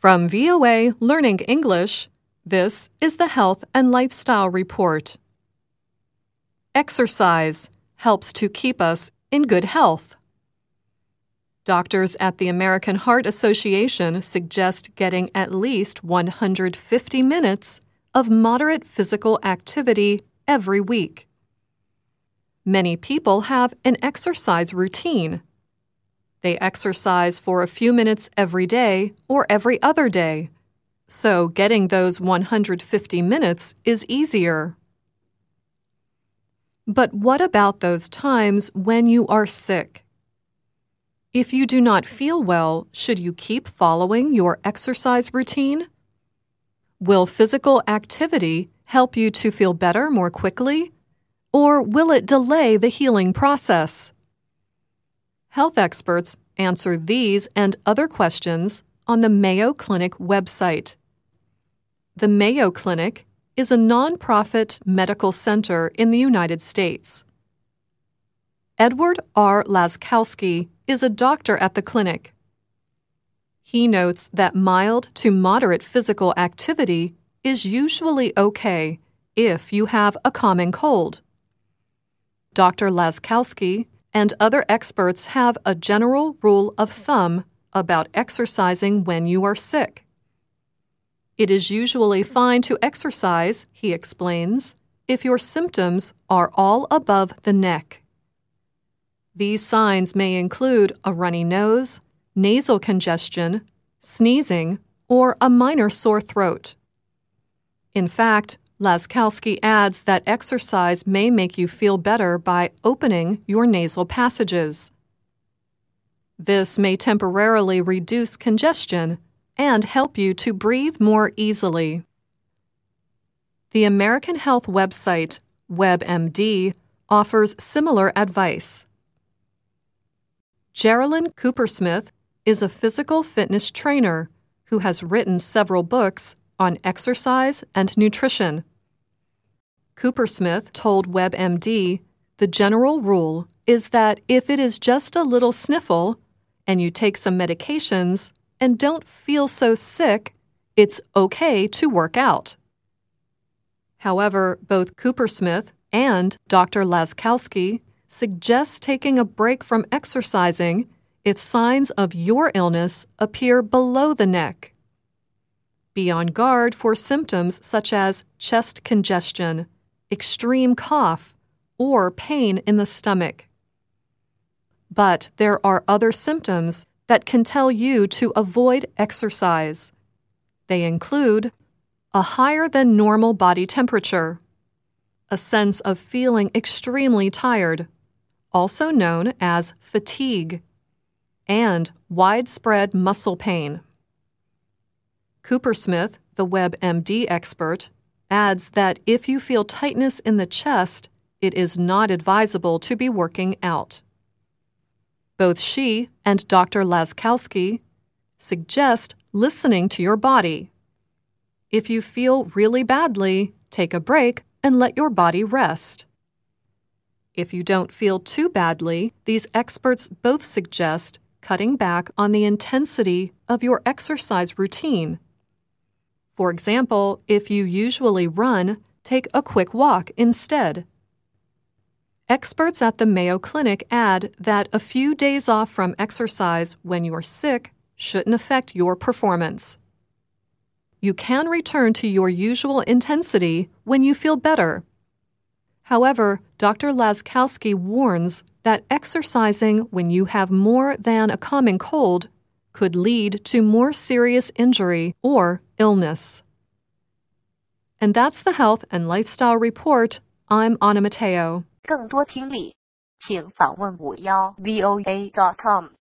From VOA Learning English, this is the Health and Lifestyle Report. Exercise helps to keep us in good health. Doctors at the American Heart Association suggest getting at least 150 minutes of moderate physical activity every week. Many people have an exercise routine. They exercise for a few minutes every day or every other day, so getting those 150 minutes is easier. But what about those times when you are sick? If you do not feel well, should you keep following your exercise routine? Will physical activity help you to feel better more quickly, or will it delay the healing process? Health experts answer these and other questions on the Mayo Clinic website. The Mayo Clinic is a nonprofit medical center in the United States. Edward R. Laskowski is a doctor at the clinic. He notes that mild to moderate physical activity is usually okay if you have a common cold. Dr. Laskowski and other experts have a general rule of thumb about exercising when you are sick. It is usually fine to exercise, he explains, if your symptoms are all above the neck. These signs may include a runny nose, nasal congestion, sneezing, or a minor sore throat. In fact, Laskowski adds that exercise may make you feel better by opening your nasal passages. This may temporarily reduce congestion and help you to breathe more easily. The American Health website, WebMD, offers similar advice. Geraldine Coopersmith is a physical fitness trainer who has written several books on exercise and nutrition. Coopersmith told WebMD the general rule is that if it is just a little sniffle and you take some medications and don't feel so sick, it's okay to work out. However, both Coopersmith and Dr. Laskowski suggest taking a break from exercising if signs of your illness appear below the neck. Be on guard for symptoms such as chest congestion, extreme cough, or pain in the stomach. But there are other symptoms that can tell you to avoid exercise. They include a higher than normal body temperature, a sense of feeling extremely tired, also known as fatigue, and widespread muscle pain. Coopersmith, the WebMD expert, adds that if you feel tightness in the chest, it is not advisable to be working out. Both she and Dr. Laskowski suggest listening to your body. If you feel really badly, take a break and let your body rest. If you don't feel too badly, these experts both suggest cutting back on the intensity of your exercise routine. For example, if you usually run, take a quick walk instead. Experts at the Mayo Clinic add that a few days off from exercise when you're sick shouldn't affect your performance. You can return to your usual intensity when you feel better. However, Dr. Laskowski warns that exercising when you have more than a common cold could lead to more serious injury or illness. And that's the Health and Lifestyle Report. I'm Anna Mateo. 更多听力，请访问51voa.com。